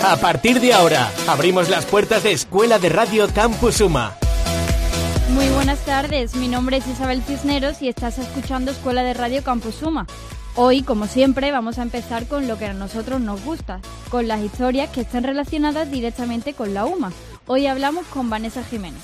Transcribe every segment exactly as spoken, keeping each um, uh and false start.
A partir de ahora, abrimos las puertas de Escuela de Radio Campus Suma. Muy buenas tardes, mi nombre es Isabel Cisneros y estás escuchando Escuela de Radio Campus Suma. Hoy, como siempre, vamos a empezar con lo que a nosotros nos gusta, con las historias que están relacionadas directamente con la U M A. Hoy hablamos con Vanessa Jiménez.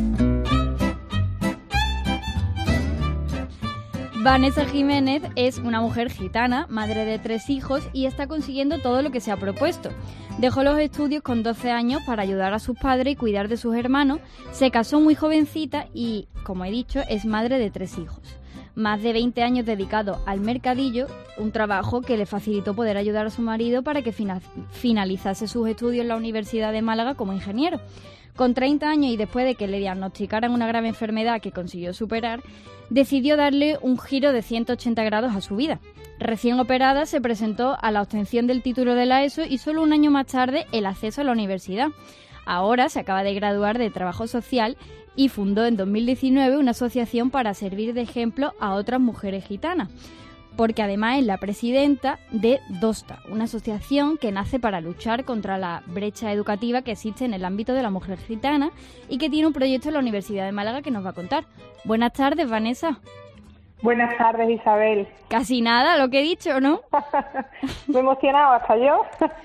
Vanessa Jiménez es una mujer gitana, madre de tres hijos y está consiguiendo todo lo que se ha propuesto. Dejó los estudios con doce años para ayudar a sus padres y cuidar de sus hermanos, se casó muy jovencita y, como he dicho, es madre de tres hijos. Más de veinte años dedicado al mercadillo, un trabajo que le facilitó poder ayudar a su marido para que fina- finalizase sus estudios en la Universidad de Málaga como ingeniero. Con treinta años y después de que le diagnosticaran una grave enfermedad que consiguió superar, decidió darle un giro de ciento ochenta grados a su vida. Recién operada, se presentó a la obtención del título de la ESO y solo un año más tarde el acceso a la universidad. Ahora se acaba de graduar de Trabajo Social y fundó en dos mil diecinueve una asociación para servir de ejemplo a otras mujeres gitanas, porque además es la presidenta de DOSTA, una asociación que nace para luchar contra la brecha educativa que existe en el ámbito de la mujer gitana y que tiene un proyecto en la Universidad de Málaga que nos va a contar. Buenas tardes, Vanessa. Buenas tardes, Isabel. Casi nada lo que he dicho, ¿no? Me he emocionado hasta yo.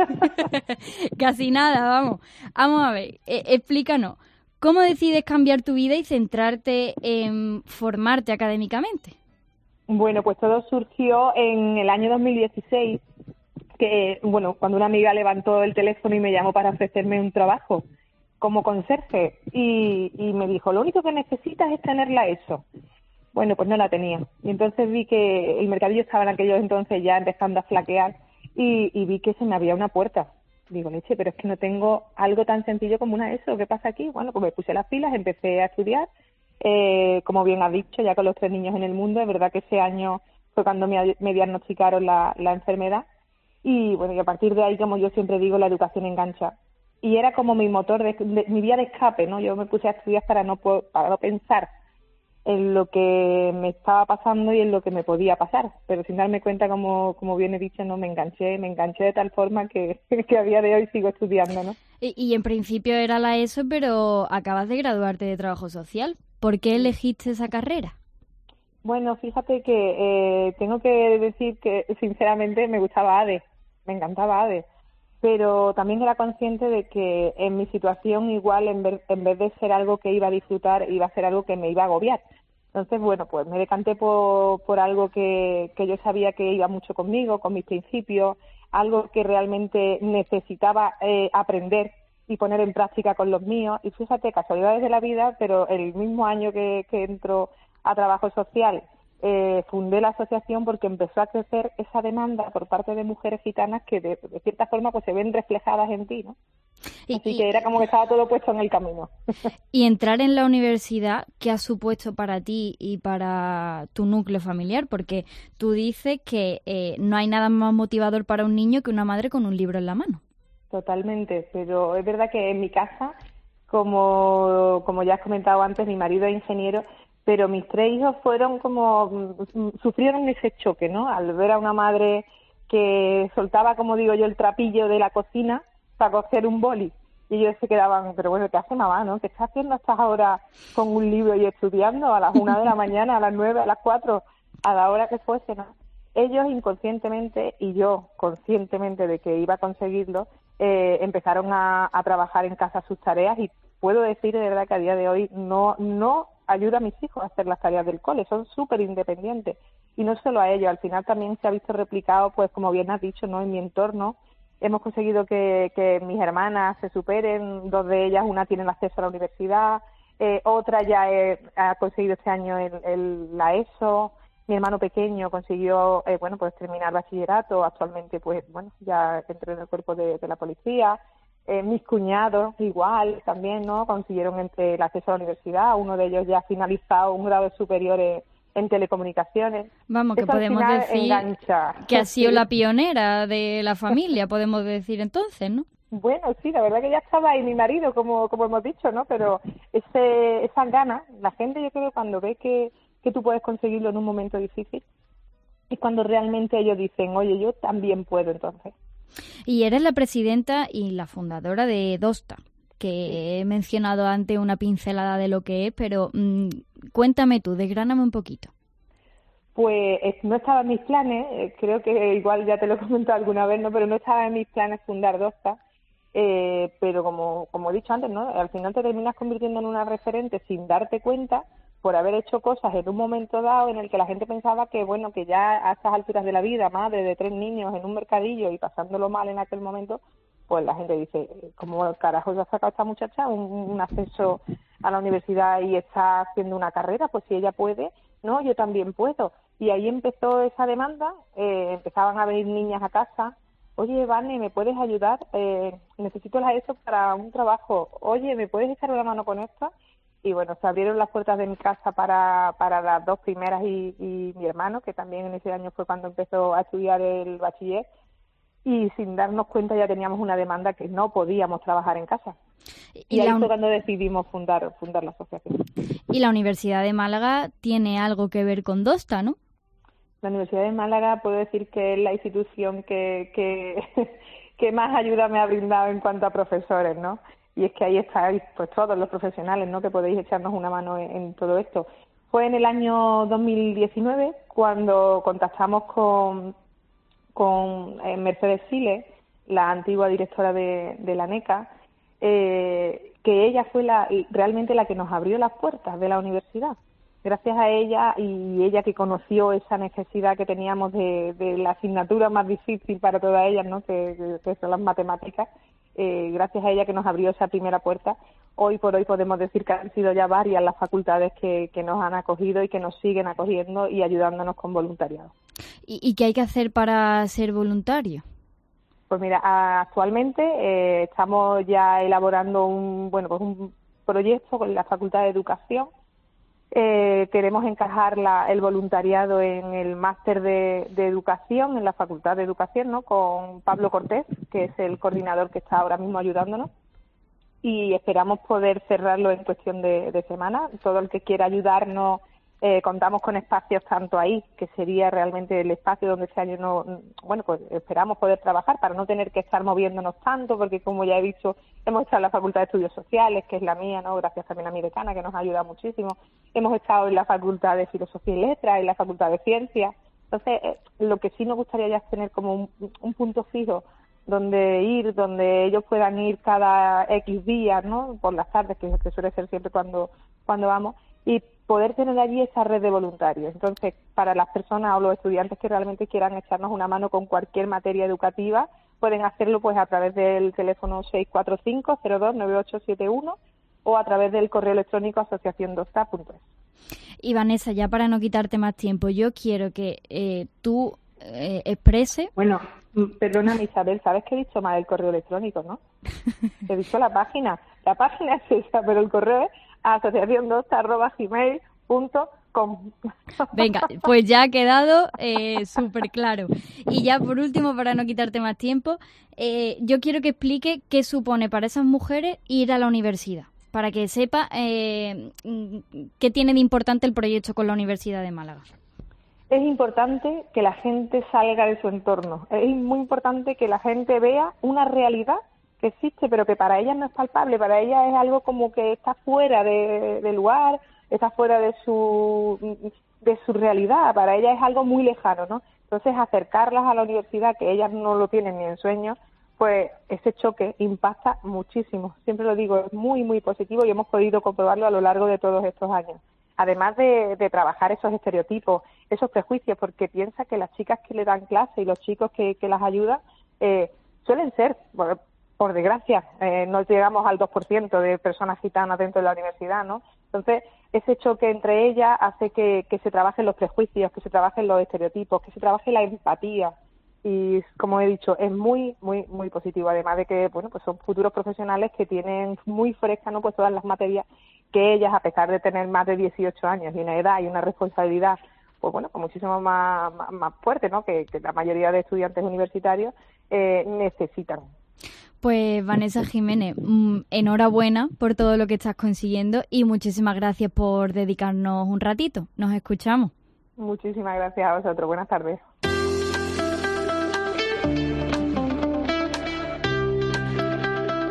Casi nada, vamos. Vamos a ver, eh, explícanos, ¿cómo decides cambiar tu vida y centrarte en formarte académicamente? Bueno, pues todo surgió en el año dos mil dieciséis, que, bueno, cuando una amiga levantó el teléfono y me llamó para ofrecerme un trabajo como conserje y, y me dijo, lo único que necesitas es tener la ESO. Bueno, pues no la tenía. Y entonces vi que el mercadillo estaba en aquellos entonces ya empezando a flaquear y, y vi que se me abría una puerta. Digo, leche, pero es que no tengo algo tan sencillo como una ESO. ¿Qué pasa aquí? Bueno, pues me puse las pilas, empecé a estudiar. Eh, como bien has dicho, ya con los tres niños en el mundo, es verdad que ese año fue cuando me, me diagnosticaron la, la enfermedad. Y bueno, y a partir de ahí, como yo siempre digo, la educación engancha. Y era como mi motor, de, de, mi vía de escape, ¿no? Yo me puse a estudiar para no, para no pensar en lo que me estaba pasando y en lo que me podía pasar, pero sin darme cuenta, como como bien he dicho, no me enganché, me enganché de tal forma que, que a día de hoy sigo estudiando, ¿no? Y, y en principio era la ESO, pero acabas de graduarte de Trabajo Social. ¿Por qué elegiste esa carrera? Bueno, fíjate que eh, tengo que decir que sinceramente me gustaba ADE, me encantaba ADE, pero también era consciente de que en mi situación igual en vez, en vez de ser algo que iba a disfrutar, iba a ser algo que me iba a agobiar. Entonces, bueno, pues me decanté por, por algo que, que yo sabía que iba mucho conmigo, con mis principios, algo que realmente necesitaba eh, aprender y poner en práctica con los míos. Y fíjate, casualidades de la vida, pero el mismo año que, que entro a Trabajo Social, eh, fundé la asociación porque empezó a crecer esa demanda por parte de mujeres gitanas que de, de cierta forma pues se ven reflejadas en ti, ¿no? Y, Así y, que era como que estaba todo puesto en el camino. Y entrar en la universidad, ¿qué ha supuesto para ti y para tu núcleo familiar? Porque tú dices que eh, no hay nada más motivador para un niño que una madre con un libro en la mano. Totalmente, pero es verdad que en mi casa, como, como ya has comentado antes, mi marido es ingeniero, pero mis tres hijos fueron como, sufrieron ese choque, ¿no? Al ver a una madre que soltaba, como digo yo, el trapillo de la cocina para coger un boli. Y ellos se quedaban, pero bueno, ¿qué hace mamá, no? ¿Qué estás haciendo estás ahora con un libro y estudiando a las una de la mañana, a las nueve, a las cuatro, a la hora que fuese, ¿no? Ellos inconscientemente y yo conscientemente de que iba a conseguirlo, eh, empezaron a, a trabajar en casa sus tareas y puedo decir de verdad que a día de hoy no, no ayuda a mis hijos a hacer las tareas del cole, son súper independientes. Y no solo a ellos, al final también se ha visto replicado, pues como bien has dicho, ¿no? En mi entorno. Hemos conseguido que, que mis hermanas se superen, dos de ellas, una tiene acceso a la universidad, eh, otra ya he, ha conseguido este año el, el, la ESO, mi hermano pequeño consiguió, eh, bueno, pues terminar bachillerato, actualmente pues, bueno, ya entró en el cuerpo de, de la policía, eh, mis cuñados igual también, ¿no? Consiguieron entre el acceso a la universidad, uno de ellos ya ha finalizado un grado superior en en telecomunicaciones. Vamos, que Eso podemos decir engancha. que ha sido la pionera de la familia, podemos decir entonces, ¿no? Bueno, sí, la verdad que ya estaba ahí mi marido, como como hemos dicho, ¿no? Pero ese esas ganas, la gente yo creo que cuando ve que, que tú puedes conseguirlo en un momento difícil, es cuando realmente ellos dicen, oye, yo también puedo entonces. Y eres la presidenta y la fundadora de Dosta, que he mencionado antes una pincelada de lo que es, pero mmm, cuéntame tú, desgráname un poquito. Pues no estaba en mis planes, creo que igual ya te lo he comentado alguna vez, ¿no? Pero no estaba en mis planes fundar Dosta, eh, pero como, como he dicho antes, ¿no? Al final te terminas convirtiendo en una referente sin darte cuenta por haber hecho cosas en un momento dado en el que la gente pensaba que, bueno, que ya a estas alturas de la vida, madre de tres niños en un mercadillo y pasándolo mal en aquel momento, pues la gente dice, ¿cómo carajo ya ha sacado esta muchacha un, un acceso a la universidad y está haciendo una carrera? Pues si ella puede, no, yo también puedo. Y ahí empezó esa demanda, eh, empezaban a venir niñas a casa, oye, Vane, ¿me puedes ayudar? Eh, necesito las ESO para un trabajo, oye, ¿me puedes echar una mano con esto? Y bueno, se abrieron las puertas de mi casa para, para las dos primeras y, y mi hermano, que también en ese año fue cuando empezó a estudiar el bachiller, y sin darnos cuenta ya teníamos una demanda que no podíamos trabajar en casa. Y, y ahí la... fue cuando decidimos fundar, fundar la asociación. Y la Universidad de Málaga tiene algo que ver con Dosta, ¿no? La Universidad de Málaga puedo decir que es la institución que, que, que más ayuda me ha brindado en cuanto a profesores, ¿no? Y es que ahí estáis pues todos los profesionales, ¿no? Que podéis echarnos una mano en, en todo esto. Fue en el año dos mil diecinueve cuando contactamos con, con eh, Mercedes Siles, la antigua directora de, de la NECA, eh, que ella fue la realmente la que nos abrió las puertas de la universidad. Gracias a ella y ella que conoció esa necesidad que teníamos de, de la asignatura más difícil para todas ellas, ¿no? que, que son las matemáticas, eh, gracias a ella que nos abrió esa primera puerta, hoy por hoy podemos decir que han sido ya varias las facultades que, que nos han acogido y que nos siguen acogiendo y ayudándonos con voluntariado. ¿Y, y qué hay que hacer para ser voluntario? Pues mira, actualmente eh, estamos ya elaborando un, bueno, pues un proyecto con la Facultad de Educación. Eh, queremos encajar la, el voluntariado en el máster de, de educación, en la Facultad de Educación, ¿no? Con Pablo Cortés, que es el coordinador que está ahora mismo ayudándonos. Y esperamos poder cerrarlo en cuestión de, de semanas. Todo el que quiera ayudarnos, eh, contamos con espacios tanto ahí, que sería realmente el espacio donde este año no, bueno, pues esperamos poder trabajar para no tener que estar moviéndonos tanto, porque como ya he dicho, hemos estado en la Facultad de Estudios Sociales, que es la mía, ¿no? Gracias también a mi decana, que nos ha ayudado muchísimo. Hemos estado en la Facultad de Filosofía y Letras, en la Facultad de Ciencias. Entonces, eh, lo que sí nos gustaría ya es tener como un, un punto fijo donde ir, donde ellos puedan ir cada X días, ¿no? Por las tardes, que, que suele ser siempre cuando, cuando vamos, y poder tener allí esa red de voluntarios. Entonces, para las personas o los estudiantes que realmente quieran echarnos una mano con cualquier materia educativa, pueden hacerlo pues a través del teléfono seis cuatro cinco, cero dos, nueve ocho siete uno o a través del correo electrónico asociación dosta punto es. Y Vanessa, ya para no quitarte más tiempo, yo quiero que eh, tú eh, expreses... Bueno, perdóname Isabel, ¿sabes que he dicho mal el correo electrónico, no? He dicho la página. La página es esa, pero el correo es asociación dosta arroba gmail punto com. Venga, pues ya ha quedado eh, súper claro. Y ya por último, para no quitarte más tiempo, eh, yo quiero que explique qué supone para esas mujeres ir a la universidad, para que sepa eh, qué tiene de importante el proyecto con la Universidad de Málaga. Es importante que la gente salga de su entorno. Es muy importante que la gente vea una realidad que existe, pero que para ellas no es palpable. Para ellas es algo como que está fuera de, de lugar, está fuera de su de su realidad. Para ellas es algo muy lejano, ¿no? Entonces, acercarlas a la universidad, que ellas no lo tienen ni en sueños, pues ese choque impacta muchísimo. Siempre lo digo, es muy, muy positivo y hemos podido comprobarlo a lo largo de todos estos años. Además de, de trabajar esos estereotipos, esos prejuicios, porque piensa que las chicas que le dan clase y los chicos que, que las ayudan eh, suelen ser, bueno, por desgracia, eh, no llegamos al dos por ciento de personas gitanas dentro de la universidad, ¿no? Entonces, ese choque entre ellas hace que, que se trabajen los prejuicios, que se trabajen los estereotipos, que se trabaje la empatía. Y, como he dicho, es muy, muy, muy positivo. Además de que, bueno, pues son futuros profesionales que tienen muy frescas, ¿no? Pues todas las materias que ellas, a pesar de tener más de dieciocho años y una edad y una responsabilidad, pues bueno, pues muchísimo más, más, más fuerte, ¿no? Que, que la mayoría de estudiantes universitarios eh, necesitan. Pues Vanessa Jiménez, mmm, enhorabuena por todo lo que estás consiguiendo y muchísimas gracias por dedicarnos un ratito. Nos escuchamos. Muchísimas gracias a vosotros. Buenas tardes.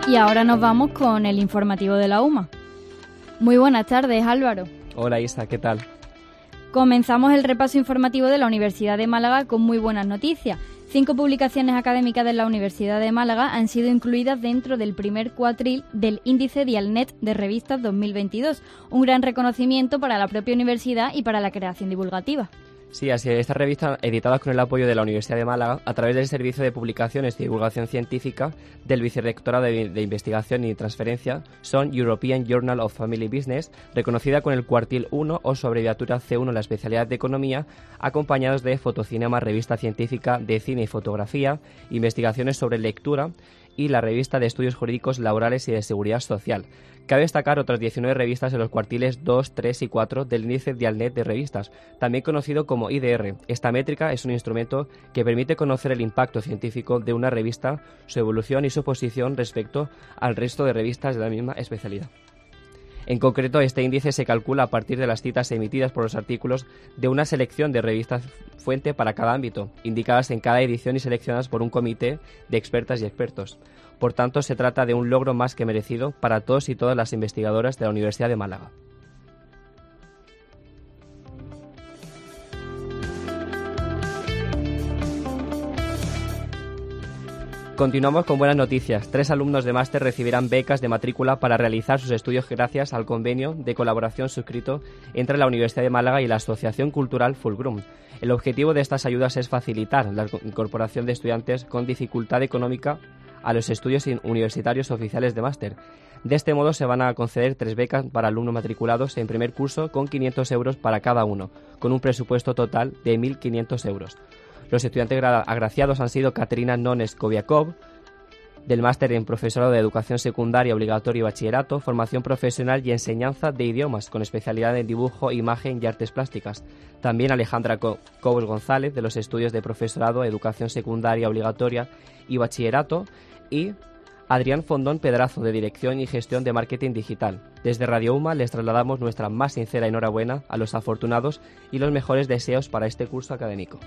Y ahora nos vamos con el informativo de la UMA. Muy buenas tardes, Álvaro. Hola Isa, ¿qué tal? Comenzamos el repaso informativo de la Universidad de Málaga con muy buenas noticias. Cinco publicaciones académicas de la Universidad de Málaga han sido incluidas dentro del primer cuatril del índice Dialnet de revistas dos mil veintidós, un gran reconocimiento para la propia universidad y para la creación divulgativa. Sí, así es. Estas revistas, editadas con el apoyo de la Universidad de Málaga, a través del Servicio de Publicaciones y Divulgación Científica del Vicerrectorado de, de Investigación y Transferencia, son European Journal of Family Business, reconocida con el cuartil uno o su abreviatura C uno en la especialidad de Economía, acompañados de Fotocinema, revista científica de cine y fotografía, investigaciones sobre lectura y la revista de Estudios Jurídicos Laborales y de Seguridad Social. Cabe destacar otras diecinueve revistas en los cuartiles dos, tres y cuatro del índice Dialnet de revistas, también conocido como I D R. Esta métrica es un instrumento que permite conocer el impacto científico de una revista, su evolución y su posición respecto al resto de revistas de la misma especialidad. En concreto, este índice se calcula a partir de las citas emitidas por los artículos de una selección de revistas fuente para cada ámbito, indicadas en cada edición y seleccionadas por un comité de expertas y expertos. Por tanto, se trata de un logro más que merecido para todos y todas las investigadoras de la Universidad de Málaga. Continuamos con buenas noticias. Tres alumnos de máster recibirán becas de matrícula para realizar sus estudios gracias al convenio de colaboración suscrito entre la Universidad de Málaga y la Asociación Cultural Fulgrum. El objetivo de estas ayudas es facilitar la incorporación de estudiantes con dificultad económica a los estudios universitarios oficiales de máster. De este modo se van a conceder tres becas para alumnos matriculados en primer curso con quinientos euros para cada uno, con un presupuesto total de mil quinientos euros. Los estudiantes agraciados han sido Katerina Nones-Koviakov, del máster en Profesorado de Educación Secundaria Obligatoria y Bachillerato, Formación Profesional y Enseñanza de Idiomas, con especialidad en Dibujo, Imagen y Artes Plásticas. También Alejandra Cobos González, de los estudios de Profesorado, Educación Secundaria Obligatoria y Bachillerato, y Adrián Fondón Pedrazo, de Dirección y Gestión de Marketing Digital. Desde Radio UMA les trasladamos nuestra más sincera enhorabuena a los afortunados y los mejores deseos para este curso académico.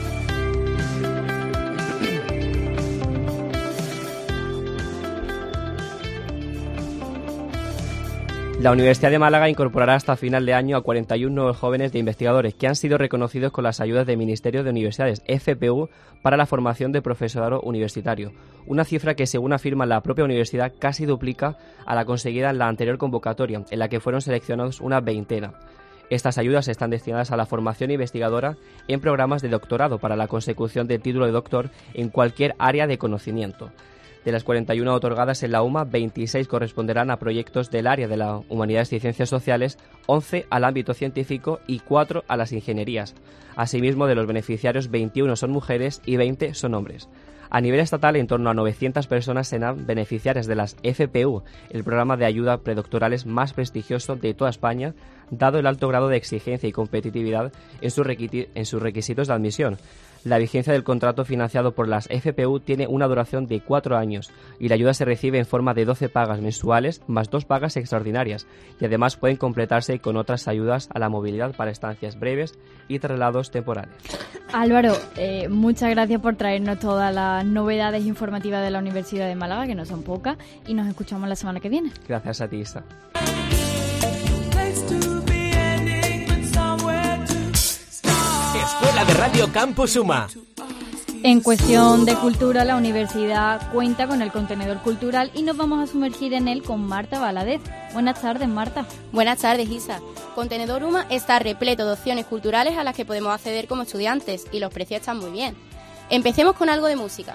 La Universidad de Málaga incorporará hasta final de año a cuarenta y uno nuevos jóvenes de investigadores que han sido reconocidos con las ayudas del Ministerio de Universidades, F P U, para la formación de profesorado universitario. Una cifra que, según afirma la propia universidad, casi duplica a la conseguida en la anterior convocatoria, en la que fueron seleccionados una veintena. Estas ayudas están destinadas a la formación investigadora en programas de doctorado para la consecución del título de doctor en cualquier área de conocimiento. De las cuarenta y uno otorgadas en la UMA, veintiséis corresponderán a proyectos del área de las humanidades y ciencias sociales, once al ámbito científico y cuatro a las ingenierías. Asimismo, de los beneficiarios, veintiuno son mujeres y veinte son hombres. A nivel estatal, en torno a novecientas personas serán beneficiarias de las F P U, el programa de ayuda predoctorales más prestigioso de toda España, dado el alto grado de exigencia y competitividad en sus, requisi- en sus requisitos de admisión. La vigencia del contrato financiado por las F P U tiene una duración de cuatro años y la ayuda se recibe en forma de doce pagas mensuales más dos pagas extraordinarias, y además pueden completarse con otras ayudas a la movilidad para estancias breves y traslados temporales. Álvaro, eh, muchas gracias por traernos todas las novedades informativas de la Universidad de Málaga, que no son pocas, y nos escuchamos la semana que viene. Gracias a ti, Isa. Escuela de Radio Campus UMA. En cuestión de cultura, la universidad cuenta con el contenedor cultural y nos vamos a sumergir en él con Marta Valadez. Buenas tardes, Marta. Buenas tardes, Isa. Contenedor UMA está repleto de opciones culturales a las que podemos acceder como estudiantes y los precios están muy bien. Empecemos con algo de música.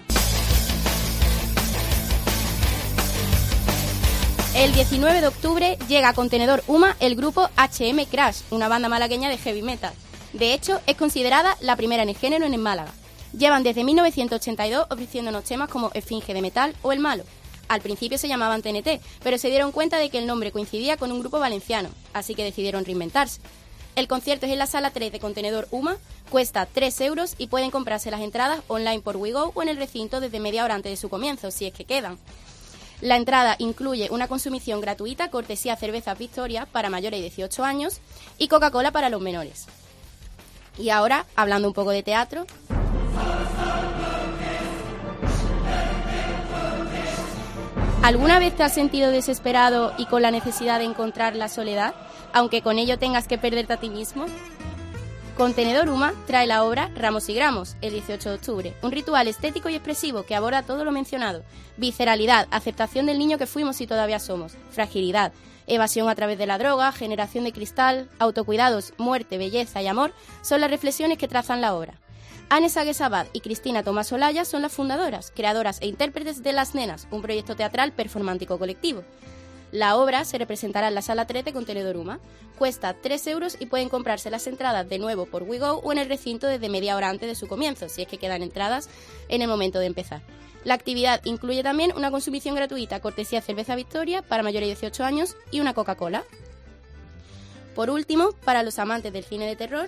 El diecinueve de octubre llega a Contenedor UMA el grupo H M Crash, una banda malagueña de heavy metal. De hecho, es considerada la primera en el género en Málaga. Llevan desde mil novecientos ochenta y dos ofreciéndonos temas como Esfinge de Metal o El Malo. Al principio se llamaban T N T, pero se dieron cuenta de que el nombre coincidía con un grupo valenciano, así que decidieron reinventarse. El concierto es en la sala tres de Contenedor UMA, cuesta tres euros y pueden comprarse las entradas online por WeGo o en el recinto desde media hora antes de su comienzo, si es que quedan. La entrada incluye una consumición gratuita, cortesía Cervezas Victoria para mayores de dieciocho años y Coca-Cola para los menores. Y ahora, hablando un poco de teatro. ¿Alguna vez te has sentido desesperado y con la necesidad de encontrar la soledad, aunque con ello tengas que perderte a ti mismo? Contenedor UMA trae la obra Ramos y Gramos, el dieciocho de octubre, un ritual estético y expresivo que aborda todo lo mencionado: visceralidad, aceptación del niño que fuimos y todavía somos, fragilidad, evasión a través de la droga, generación de cristal, autocuidados, muerte, belleza y amor son las reflexiones que trazan la obra. Anne Sagues-Abad y Cristina Tomás Olaya son las fundadoras, creadoras e intérpretes de Las Nenas, un proyecto teatral performántico colectivo. La obra se representará en la Sala tres de Contenedor UMA. Cuesta tres euros y pueden comprarse las entradas de nuevo por WeGo o en el recinto desde media hora antes de su comienzo, si es que quedan entradas en el momento de empezar. La actividad incluye también una consumición gratuita, cortesía Cerveza Victoria para mayores de dieciocho años y una Coca-Cola. Por último, para los amantes del cine de terror,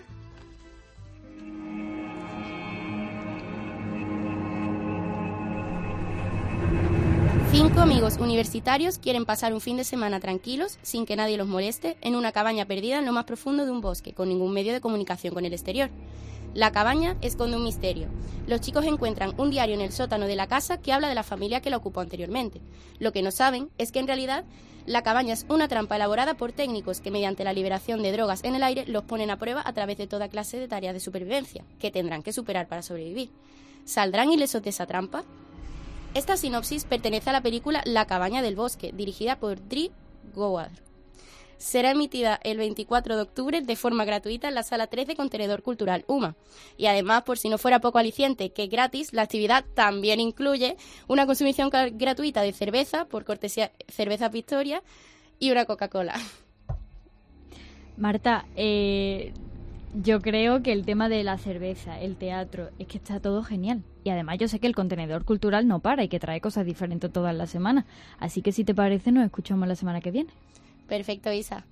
cinco amigos universitarios quieren pasar un fin de semana tranquilos, sin que nadie los moleste, en una cabaña perdida en lo más profundo de un bosque, con ningún medio de comunicación con el exterior. La cabaña esconde un misterio. Los chicos encuentran un diario en el sótano de la casa que habla de la familia que la ocupó anteriormente. Lo que no saben es que en realidad la cabaña es una trampa elaborada por técnicos que mediante la liberación de drogas en el aire los ponen a prueba a través de toda clase de tareas de supervivencia, que tendrán que superar para sobrevivir. ¿Saldrán ilesos de esa trampa? Esta sinopsis pertenece a la película La cabaña del bosque, dirigida por Drew Goddard. Será emitida el veinticuatro de octubre de forma gratuita en la Sala tres de Contenedor Cultural UMA. Y además, por si no fuera poco aliciente, que es gratis, la actividad también incluye una consumición gratuita de cerveza, por cortesía Cerveza Victoria, y una Coca-Cola. Marta, eh, yo creo que el tema de la cerveza, el teatro, es que está todo genial. Y además yo sé que el Contenedor Cultural no para y que trae cosas diferentes todas las semanas. Así que si te parece, nos escuchamos la semana que viene. Perfecto, Isa.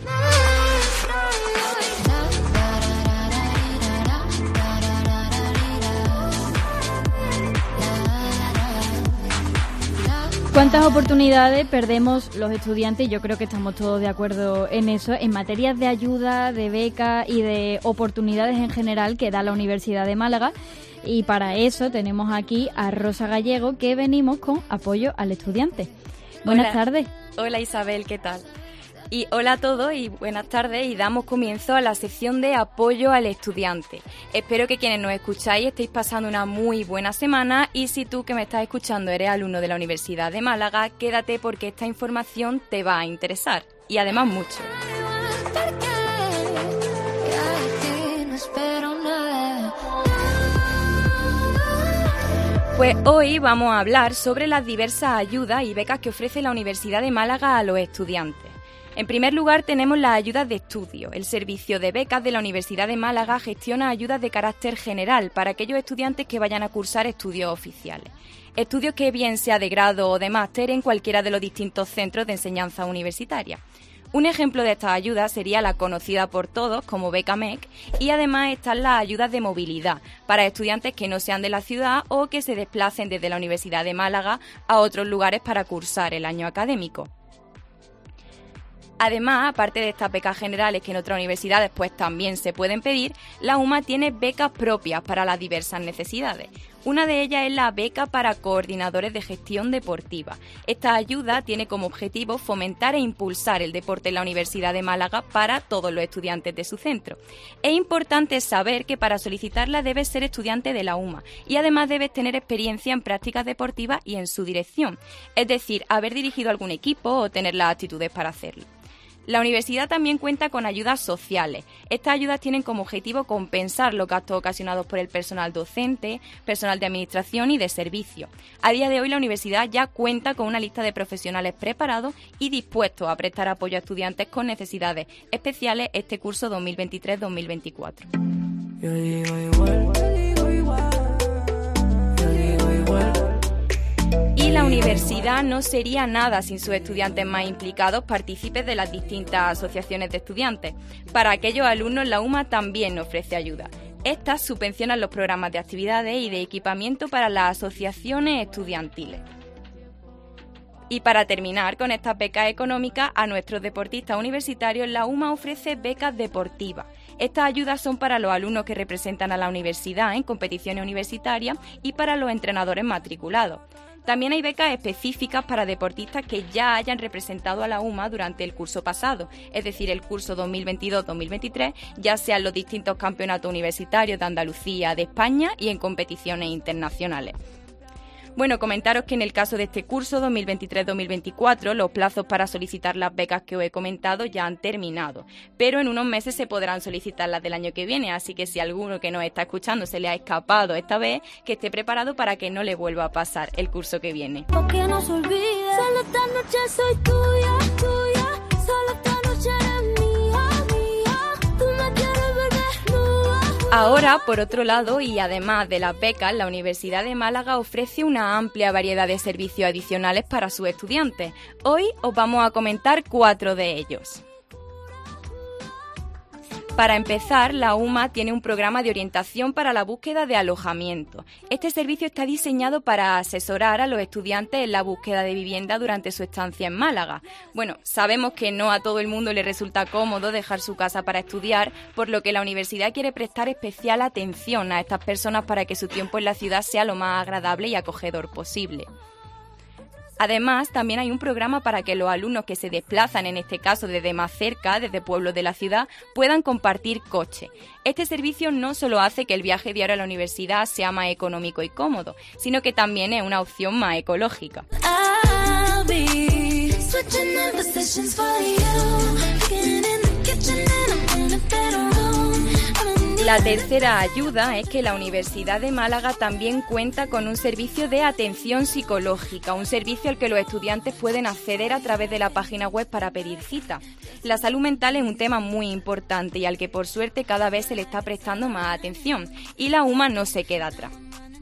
¿Cuántas oportunidades perdemos los estudiantes? Yo creo que estamos todos de acuerdo en eso, en materias de ayuda, de beca y de oportunidades en general que da la Universidad de Málaga. Y para eso tenemos aquí a Rosa Gallego, que venimos con apoyo al estudiante. Buenas Hola. tardes. Hola Isabel, ¿qué tal? Y hola a todos y buenas tardes, y damos comienzo a la sección de apoyo al estudiante. Espero que quienes nos escucháis estéis pasando una muy buena semana, y si tú que me estás escuchando eres alumno de la Universidad de Málaga, quédate porque esta información te va a interesar, y además mucho. Pues hoy vamos a hablar sobre las diversas ayudas y becas que ofrece la Universidad de Málaga a los estudiantes. En primer lugar tenemos las ayudas de estudio. El servicio de becas de la Universidad de Málaga gestiona ayudas de carácter general para aquellos estudiantes que vayan a cursar estudios oficiales. Estudios que bien sea de grado o de máster en cualquiera de los distintos centros de enseñanza universitaria. Un ejemplo de estas ayudas sería la conocida por todos como Beca M E C, y además están las ayudas de movilidad para estudiantes que no sean de la ciudad o que se desplacen desde la Universidad de Málaga a otros lugares para cursar el año académico. Además, aparte de estas becas generales que en otras universidades pues también se pueden pedir, la UMA tiene becas propias para las diversas necesidades. Una de ellas es la beca para coordinadores de gestión deportiva. Esta ayuda tiene como objetivo fomentar e impulsar el deporte en la Universidad de Málaga para todos los estudiantes de su centro. Es importante saber que para solicitarla debes ser estudiante de la UMA y además debes tener experiencia en prácticas deportivas y en su dirección, es decir, haber dirigido algún equipo o tener las aptitudes para hacerlo. La universidad también cuenta con ayudas sociales. Estas ayudas tienen como objetivo compensar los gastos ocasionados por el personal docente, personal de administración y de servicio. A día de hoy la universidad ya cuenta con una lista de profesionales preparados y dispuestos a prestar apoyo a estudiantes con necesidades especiales este curso dos mil veintitrés dos mil veinticuatro. Yo digo igual, yo digo igual, yo digo igual. Y la universidad no sería nada sin sus estudiantes más implicados, partícipes de las distintas asociaciones de estudiantes. Para aquellos alumnos, la UMA también ofrece ayuda. Estas subvencionan los programas de actividades y de equipamiento para las asociaciones estudiantiles. Y para terminar con estas becas económicas, a nuestros deportistas universitarios, la UMA ofrece becas deportivas. Estas ayudas son para los alumnos que representan a la universidad en competiciones universitarias y para los entrenadores matriculados. También hay becas específicas para deportistas que ya hayan representado a la U M A durante el curso pasado, es decir, el curso dos mil veintidós dos mil veintitrés, ya sean los distintos campeonatos universitarios de Andalucía, de España y en competiciones internacionales. Bueno, comentaros que en el caso de este curso dos mil veintitrés dos mil veinticuatro los plazos para solicitar las becas que os he comentado ya han terminado, pero en unos meses se podrán solicitar las del año que viene, así que si alguno que nos está escuchando se le ha escapado esta vez, que esté preparado para que no le vuelva a pasar el curso que viene. Porque no se olvide, solo esta noche soy tuya, tuya, solo esta noche eres mía, mía, tú me quieres ver desnuda. Ahora, por otro lado, y además de las becas, la Universidad de Málaga ofrece una amplia variedad de servicios adicionales para sus estudiantes. Hoy os vamos a comentar cuatro de ellos. Para empezar, la U M A tiene un programa de orientación para la búsqueda de alojamiento. Este servicio está diseñado para asesorar a los estudiantes en la búsqueda de vivienda durante su estancia en Málaga. Bueno, sabemos que no a todo el mundo le resulta cómodo dejar su casa para estudiar, por lo que la universidad quiere prestar especial atención a estas personas para que su tiempo en la ciudad sea lo más agradable y acogedor posible. Además, también hay un programa para que los alumnos que se desplazan, en este caso desde más cerca, desde pueblos de la ciudad, puedan compartir coche. Este servicio no solo hace que el viaje diario a la universidad sea más económico y cómodo, sino que también es una opción más ecológica. La tercera ayuda es que la Universidad de Málaga también cuenta con un servicio de atención psicológica, un servicio al que los estudiantes pueden acceder a través de la página web para pedir cita. La salud mental es un tema muy importante y al que por suerte cada vez se le está prestando más atención, y la U M A no se queda atrás.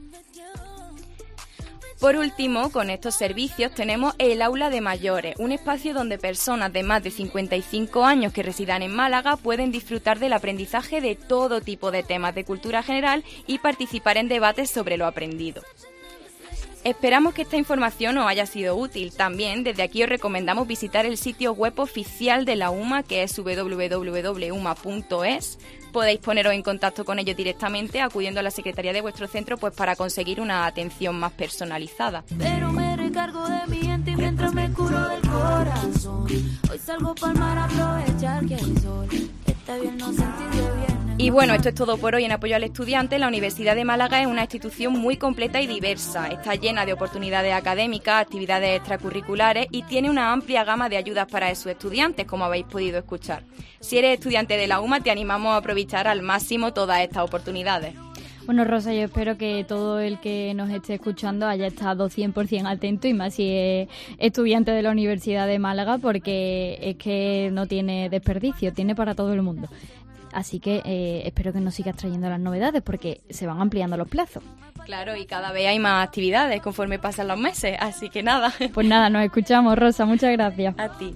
Por último, con estos servicios tenemos el Aula de Mayores, un espacio donde personas de más de cincuenta y cinco años que residan en Málaga pueden disfrutar del aprendizaje de todo tipo de temas de cultura general y participar en debates sobre lo aprendido. Esperamos que esta información os haya sido útil. También desde aquí os recomendamos visitar el sitio web oficial de la U M A, que es doble u doble u doble u punto u m a punto es. Podéis poneros en contacto con ellos directamente acudiendo a la secretaría de vuestro centro, pues para conseguir una atención más personalizada. Pero me recargo de mi gente mientras me curo del corazón. Hoy salgo pa'l mar a aprovechar que hay sol. Está bien no sentirse bien. Y bueno, esto es todo por hoy en Apoyo al Estudiante. La Universidad de Málaga es una institución muy completa y diversa. Está llena de oportunidades académicas, actividades extracurriculares y tiene una amplia gama de ayudas para sus estudiantes, como habéis podido escuchar. Si eres estudiante de la U M A, te animamos a aprovechar al máximo todas estas oportunidades. Bueno, Rosa, yo espero que todo el que nos esté escuchando haya estado cien por ciento atento, y más si es estudiante de la Universidad de Málaga, porque es que no tiene desperdicio, tiene para todo el mundo. Así que eh, espero que nos sigas trayendo las novedades, porque se van ampliando los plazos. Claro, y cada vez hay más actividades conforme pasan los meses, así que nada. Pues nada, nos escuchamos, Rosa, muchas gracias. A ti.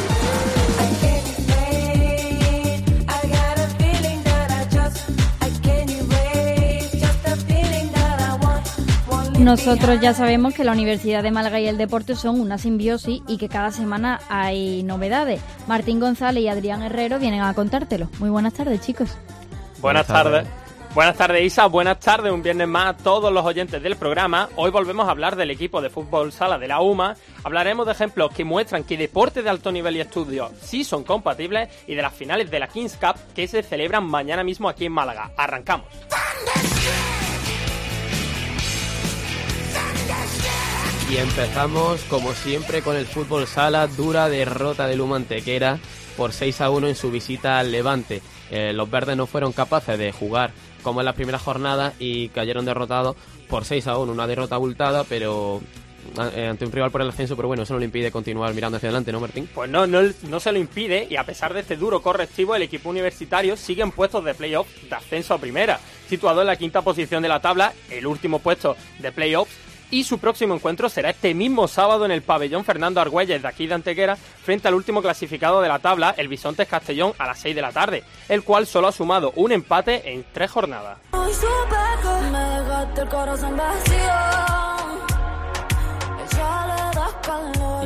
Nosotros ya sabemos que la Universidad de Málaga y el deporte son una simbiosis y que cada semana hay novedades. Martín González y Adrián Herrero vienen a contártelo. Muy buenas tardes, chicos. Buenas, buenas tardes. tardes. Buenas tardes, Isa. Buenas tardes, un viernes más a todos los oyentes del programa. Hoy volvemos a hablar del equipo de fútbol sala de la U M A. Hablaremos de ejemplos que muestran que deporte de alto nivel y estudios sí son compatibles, y de las finales de la Kings Cup que se celebran mañana mismo aquí en Málaga. Arrancamos. Y empezamos, como siempre, con el fútbol sala. Dura derrota del U M A Antequera por seis a uno en su visita al Levante. Eh, los verdes no fueron capaces de jugar como en las primeras jornadas y cayeron derrotados por seis a uno. Una derrota abultada, pero eh, ante un rival por el ascenso, pero bueno, eso no le impide continuar mirando hacia adelante, ¿no, Martín? Pues no, no, no se lo impide, y a pesar de este duro correctivo, el equipo universitario sigue en puestos de playoff de ascenso a primera, situado en la quinta posición de la tabla, el último puesto de playoff. Y su próximo encuentro será este mismo sábado en el pabellón Fernando Argüelles de aquí de Antequera, frente al último clasificado de la tabla, el Bisontes Castellón, a las seis de la tarde, el cual solo ha sumado un empate en tres jornadas.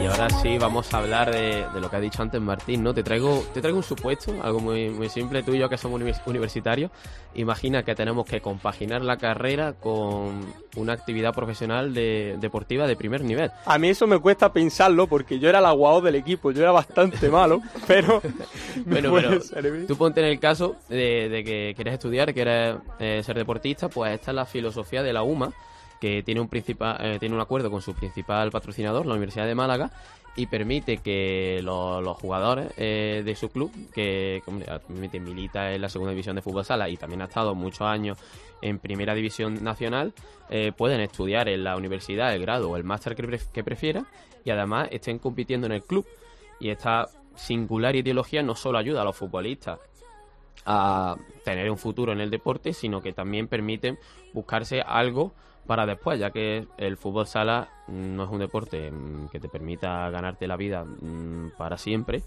Y ahora sí vamos a hablar de, de lo que ha dicho antes Martín, ¿no? Te traigo, te traigo un supuesto, algo muy, muy simple. Tú y yo, que somos univers- universitarios, imagina que tenemos que compaginar la carrera con una actividad profesional de, deportiva de primer nivel. A mí eso me cuesta pensarlo porque yo era el aguado del equipo, yo era bastante malo, pero... Bueno, pero tú ponte en el caso de, de que quieres estudiar, quieres eh, ser deportista, pues esta es la filosofía de la U M A, que tiene un principal, eh, tiene un acuerdo con su principal patrocinador, la Universidad de Málaga, y permite que los, los jugadores eh, de su club, que como milita en la segunda división de fútbol sala y también ha estado muchos años en primera división nacional, eh, pueden estudiar en la universidad el grado o el máster que, pref- que prefieran, y además estén compitiendo en el club. Y esta singular ideología no solo ayuda a los futbolistas a tener un futuro en el deporte, sino que también permiten buscarse algo para después, ya que el fútbol sala no es un deporte que te permita ganarte la vida para siempre,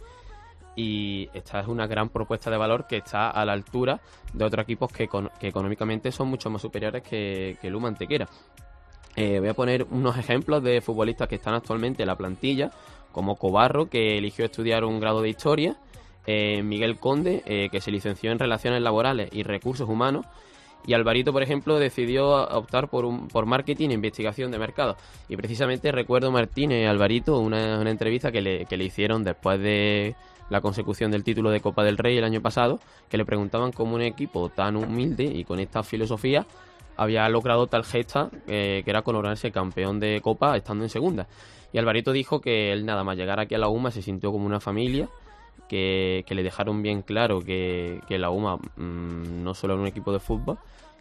y esta es una gran propuesta de valor que está a la altura de otros equipos que, que económicamente son mucho más superiores que, que el U M A Antequera. Eh, voy a poner unos ejemplos de futbolistas que están actualmente en la plantilla, como Cobarro, que eligió estudiar un grado de Historia, eh, Miguel Conde, eh, que se licenció en Relaciones Laborales y Recursos Humanos, y Alvarito, por ejemplo, decidió optar por un, por marketing e investigación de mercado. Y precisamente recuerdo Martínez y Alvarito una, una entrevista que le, que le hicieron después de la consecución del título de Copa del Rey el año pasado, que le preguntaban cómo un equipo tan humilde y con esta filosofía había logrado tal gesta, eh, que era coronarse campeón de Copa estando en segunda. Y Alvarito dijo que él nada más llegar aquí a la U M A se sintió como una familia, que, que le dejaron bien claro que, que la U M A mmm, no solo era un equipo de fútbol.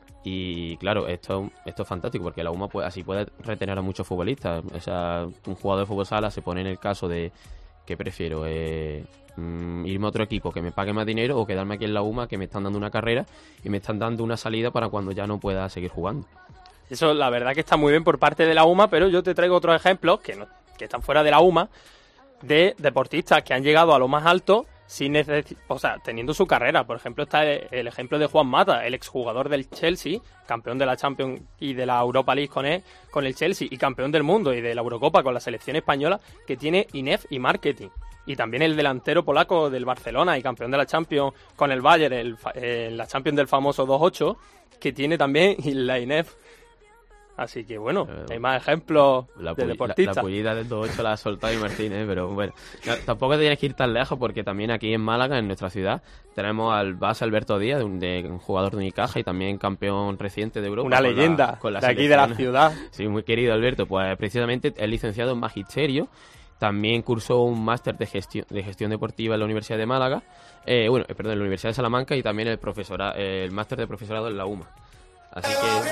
Y claro, esto, esto es fantástico porque la U M A pues, así puede retener a muchos futbolistas. O sea, un jugador de fútbol sala se pone en el caso de que prefiero eh, mm, irme a otro equipo que me pague más dinero o quedarme aquí en la U M A, que me están dando una carrera y me están dando una salida para cuando ya no pueda seguir jugando. Eso la verdad que está muy bien por parte de la U M A, pero yo te traigo otros ejemplos que, no, que están fuera de la U M A, de deportistas que han llegado a lo más alto sin neces- o sea, teniendo su carrera. Por ejemplo, está el, el ejemplo de Juan Mata, el exjugador del Chelsea, campeón de la Champions y de la Europa League con él, con el Chelsea, y campeón del mundo y de la Eurocopa con la selección española, que tiene I N E F y marketing. Y también el delantero polaco del Barcelona y campeón de la Champions con el Bayern, el, eh, la Champions del famoso dos ocho, que tiene también la I N E F. Así que bueno, eh, hay más ejemplos la de pu- deportistas. La, la pullida del dos ocho la ha soltado y Martínez, pero bueno, no, tampoco tienes que ir tan lejos porque también aquí en Málaga, en nuestra ciudad, tenemos al base Alberto Díaz, de un, de un jugador de Unicaja y también campeón reciente de Europa. Una con leyenda la, con la de aquí de la ciudad. Sí, muy querido Alberto. Pues precisamente es licenciado en Magisterio. También cursó un máster de gestión, de gestión deportiva en la Universidad de Málaga, eh, bueno, eh, perdón, en la Universidad de Salamanca, y también el profesora, eh, el máster de profesorado en la U M A. Así que...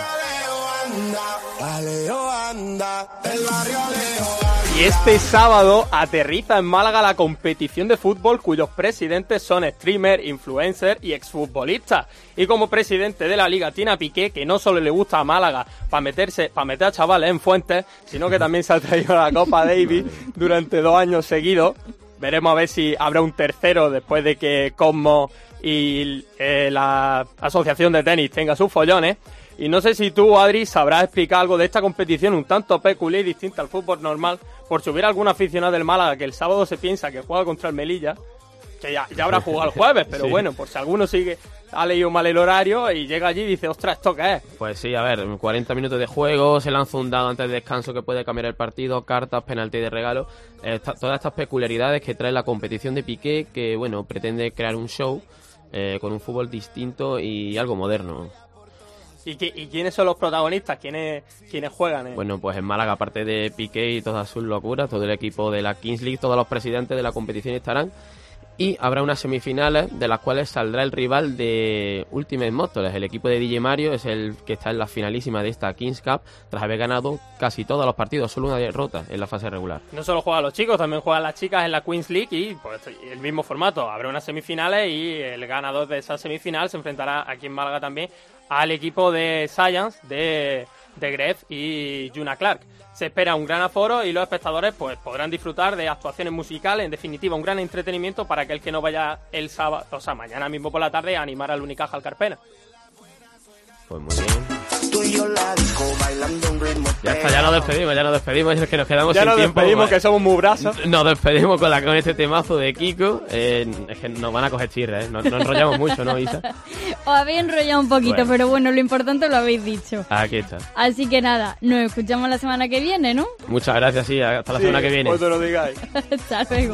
Y este sábado aterriza en Málaga la competición de fútbol cuyos presidentes son streamers, influencers y exfutbolistas. Y como presidente de la liga tiene a Piqué, que no solo le gusta a Málaga para meterse, para meter a chavales en fuentes, sino que también se ha traído la Copa Davis durante dos años seguidos. Veremos a ver si habrá un tercero después de que Cosmo y eh, la Asociación de Tenis tenga sus follones. Y no sé si tú, Adri, sabrás explicar algo de esta competición un tanto peculiar y distinta al fútbol normal, por si hubiera algún aficionado del Málaga que el sábado se piensa que juega contra el Melilla, que ya, ya habrá jugado el jueves, pero sí. Bueno, por si alguno sigue, ha leído mal el horario y llega allí y dice, ostras, ¿esto qué es? Pues sí, a ver, cuarenta minutos de juego, se lanza un dado antes del descanso que puede cambiar el partido, cartas, penalti de regalo, eh, esta, todas estas peculiaridades que trae la competición de Piqué, que bueno, pretende crear un show eh, con un fútbol distinto y algo moderno. ¿Y, qué, ¿Y quiénes son los protagonistas? ¿Quiénes, quiénes juegan? Eh? Bueno, pues en Málaga, aparte de Piqué y todas sus locuras, todo el equipo de la Kings League, todos los presidentes de la competición estarán. Y habrá unas semifinales de las cuales saldrá el rival de Ultimate Móstoles. El equipo de D J Mario es el que está en la finalísima de esta Kings Cup, tras haber ganado casi todos los partidos, solo una derrota en la fase regular. No solo juegan los chicos, también juegan las chicas en la Queens League y pues, el mismo formato. Habrá unas semifinales y el ganador de esa semifinal se enfrentará aquí en Málaga también al equipo de Science, de, de Gref y Juna Clark. Se espera un gran aforo y los espectadores pues podrán disfrutar de actuaciones musicales, en definitiva un gran entretenimiento para aquel que no vaya el sábado, o sea, mañana mismo por la tarde a animar al Unicaja Alcarpena. Pues muy bien. tú y yo la disco bailando un ritmo. Ya está, ya nos despedimos, ya nos despedimos, es que nos quedamos ya sin nos tiempo. despedimos, Pues, que somos muy brazos. Nos despedimos con, la, con este temazo de Kiko. Eh, es que nos van a coger chirras, ¿eh? Nos, nos enrollamos mucho, ¿no, Isa? Os habéis enrollado un poquito, Bueno. pero bueno, lo importante lo habéis dicho. Aquí está. Así que nada, nos escuchamos la semana que viene, ¿no? Muchas gracias, sí, hasta la Sí, semana que viene. pues te lo digáis. Hasta luego.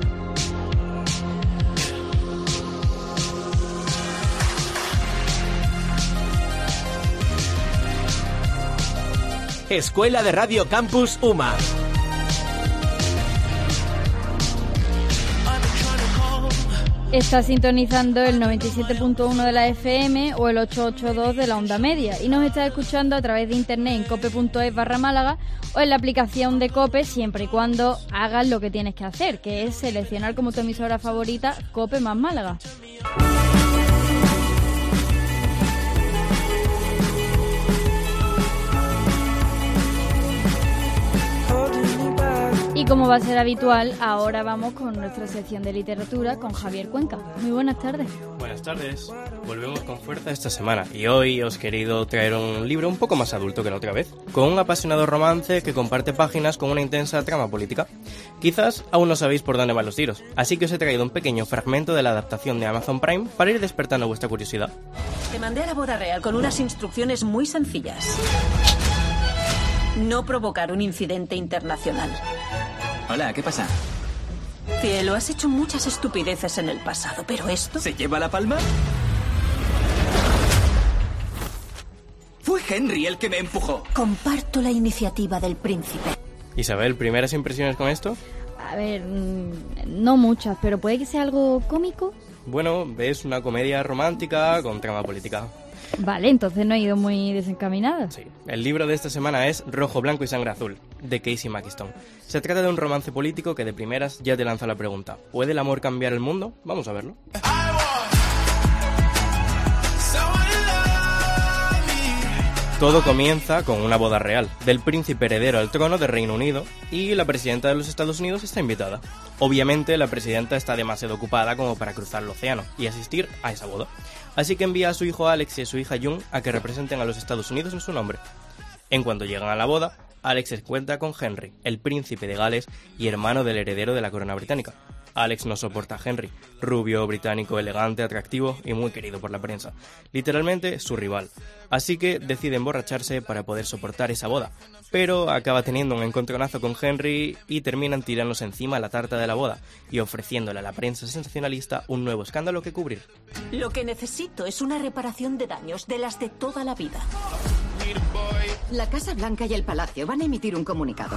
Escuela de Radio Campus UMA. Está sintonizando el noventa y siete punto uno de la F M o el ochocientos ochenta y dos de la onda media y nos está escuchando a través de internet en cope punto es barra Málaga o en la aplicación de Cope siempre y cuando hagas lo que tienes que hacer, que es seleccionar como tu emisora favorita Cope más Málaga. Y como va a ser habitual, ahora vamos con nuestra sección de literatura con Javier Cuenca. Muy buenas tardes. Buenas tardes. Volvemos con fuerza esta semana y hoy os he querido traer un libro un poco más adulto que la otra vez, con un apasionado romance que comparte páginas con una intensa trama política. Quizás aún no sabéis por dónde van los tiros, así que os he traído un pequeño fragmento de la adaptación de Amazon Prime para ir despertando vuestra curiosidad. Te mandé a la boda real con unas instrucciones muy sencillas. No provocar un incidente internacional. Hola, ¿qué pasa? Cielo, has hecho muchas estupideces en el pasado, pero esto... ¿Se lleva la palma? Fue Henry el que me empujó. Comparto la iniciativa del príncipe. Isabel, ¿primeras impresiones con esto? A ver, no muchas, pero puede que sea algo cómico. Bueno, es una comedia romántica con trama política. Vale, entonces no he ido muy desencaminada. Sí. El libro de esta semana es Rojo, Blanco y Sangre Azul, de Casey McKiston. Se trata de un romance político que de primeras ya te lanza la pregunta: ¿puede el amor cambiar el mundo? Vamos a verlo. Todo comienza con una boda real del príncipe heredero al trono de Reino Unido y la presidenta de los Estados Unidos está invitada. Obviamente la presidenta está demasiado ocupada como para cruzar el océano y asistir a esa boda, así que envía a su hijo Alex y a su hija June a que representen a los Estados Unidos en su nombre. En cuanto llegan a la boda, Alex se encuentra con Henry, el príncipe de Gales y hermano del heredero de la corona británica. Alex no soporta a Henry, rubio, británico, elegante, atractivo y muy querido por la prensa. Literalmente su rival. Así que decide emborracharse para poder soportar esa boda. Pero acaba teniendo un encontronazo con Henry y terminan tirándose encima la tarta de la boda y ofreciéndole a la prensa sensacionalista un nuevo escándalo que cubrir. Lo que necesito es una reparación de daños de las de toda la vida. La Casa Blanca y el Palacio van a emitir un comunicado.